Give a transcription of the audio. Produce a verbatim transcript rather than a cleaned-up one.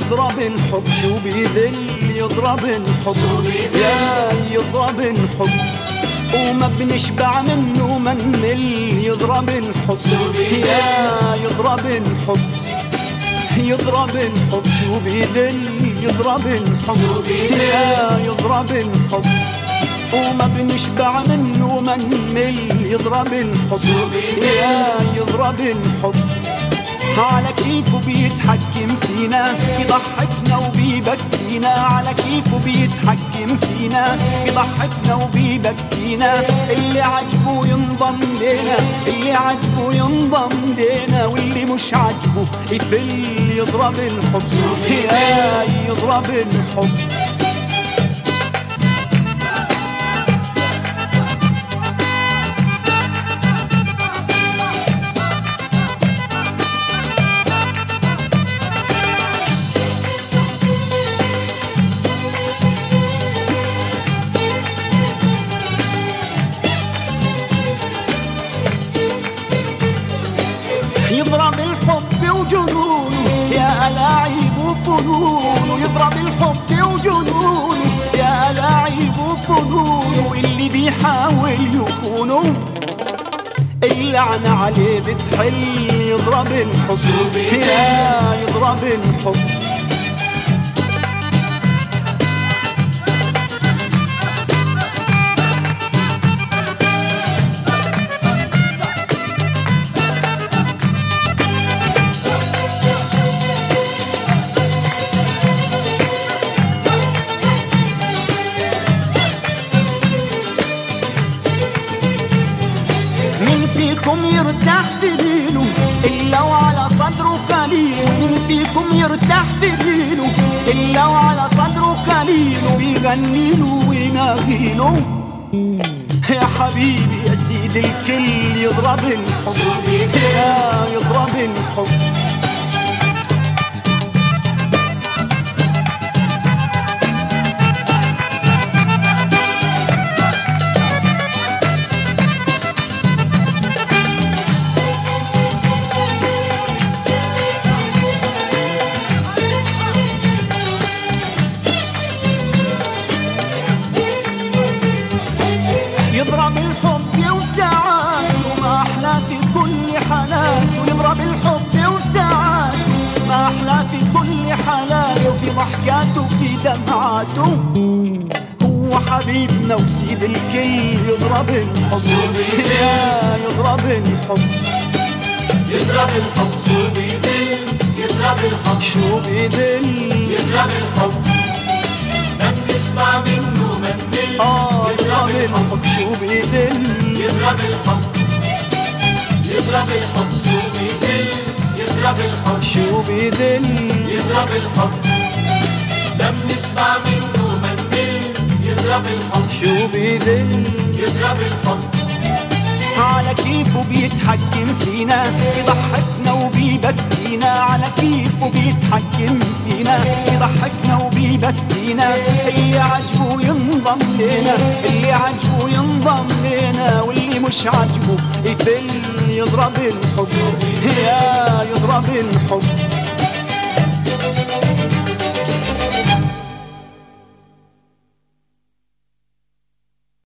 يضرب الحب شو بيذل، يضرب الحب يا يضرب الحب وما بنشبع منه ما نمل، يضرب الحب يا يضرب الحب، يضرب الحب شو بيذل، يضرب الحب يا يضرب الحب وما بنشبع منه ما نمل، يضرب الحب يا يضرب الحب على كيفه بيتحكم فينا، يضحكنا وبيبكينا، على كيفه بيتحكم فينا، يضحكنا وبيبكينا، اللي عجبه ينضم لنا، اللي عجبه ينضم لنا، واللي مش عجبه يفل، يضرب الحب يا يضرب الحب. يضرب الحب وجنونه يا ألاعيب وفنونه، يضرب الحب وجنونه يا ألاعيب وفنونه، اللي بيحاول يخونه اللعنة عليه بتحل، يضرب الحب يا يضرب الحب. من فيكم يرتاح في ليله إلا وعلى صدره خليل، من فيكم يرتاح في ليله إلا وعلى صدره خليل، بيغني له ويناغيله يا حبيبي يا سيد الكل، يضرب الحب يا يضرب الحب. يضرب الحب وساعاته ما أحلى في كل حالاته، يضرب الحب وساعاته ما أحلى في كل حالاته، في ضحكاته في دمعاته هو حبيبنا وسيد الكل، يضرب الحب يا يضرب الحب. يضرب الحب شو بيذل، يضرب الحب شو بيذل، يضرب الحب ما بنسمع منه ما نمل، آه يضرب الحب شو بيذل، يضرب الحب يضرب الحب شو بيذل، يضرب الحب شو بيذل، يضرب الحب ما بنسمع منه ما نمل، يضرب الحب شو بيذل، يضرب الحب على كيفه بيتحكم فينا، يضحكنا وبيبكينا، على كيفه بيتحكم فينا، يضحكنا وبيبكينا، اللي عجبه ينضم لنا، اللي عجبه ينضم لنا، واللي مش عجبه يفل، يضرب الحب يا يضرب الحب.